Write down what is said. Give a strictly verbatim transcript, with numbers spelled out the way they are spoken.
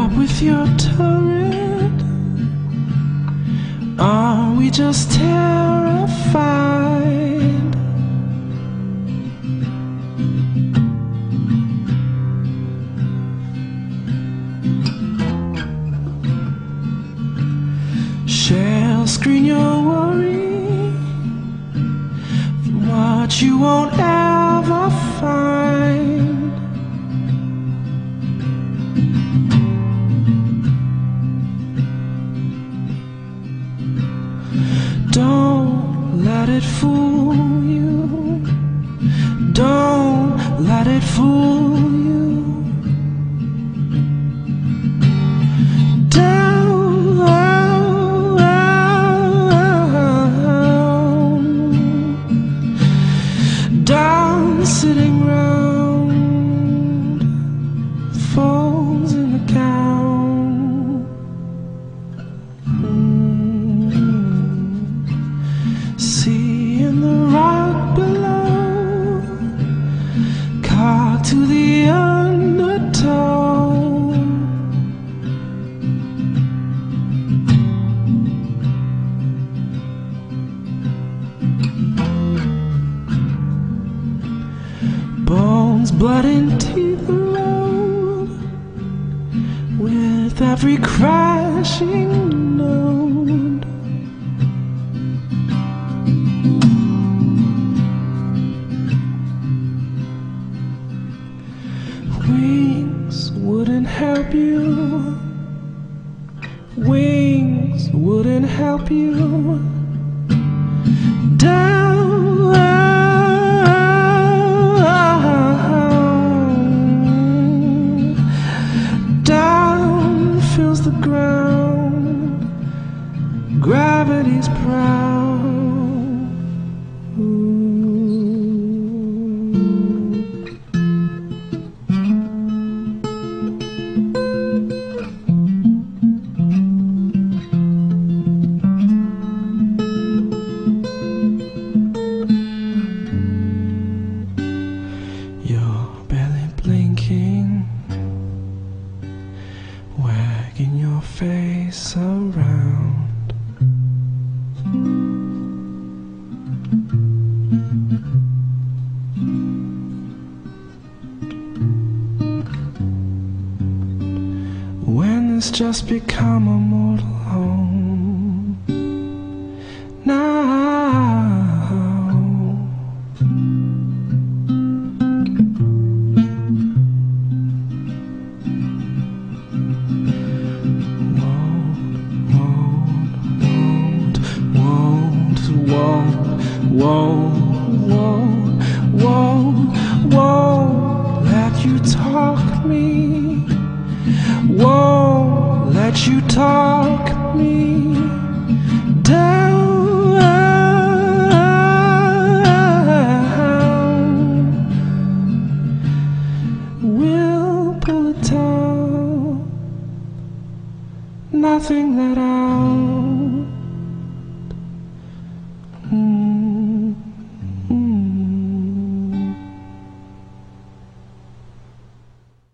up with your turret? Are we just terrified? Shall screen your worry from what you won't ever find. Don't let it fool you. Don't let it fool you. Down, down, sitting round, falls in the gown. See in the rock below, caught to the undertow. Bones, blood, and teeth erode with every crashing note. Wings wouldn't help you. Wings wouldn't help you. Down, down fills the ground. Gravity's proud. You're barely blinking, wagging your face around. When it's just become a mortal home now. Won't, won't, won't, won't let you talk me. Won't let you talk me down. We'll pull it down, nothing let out.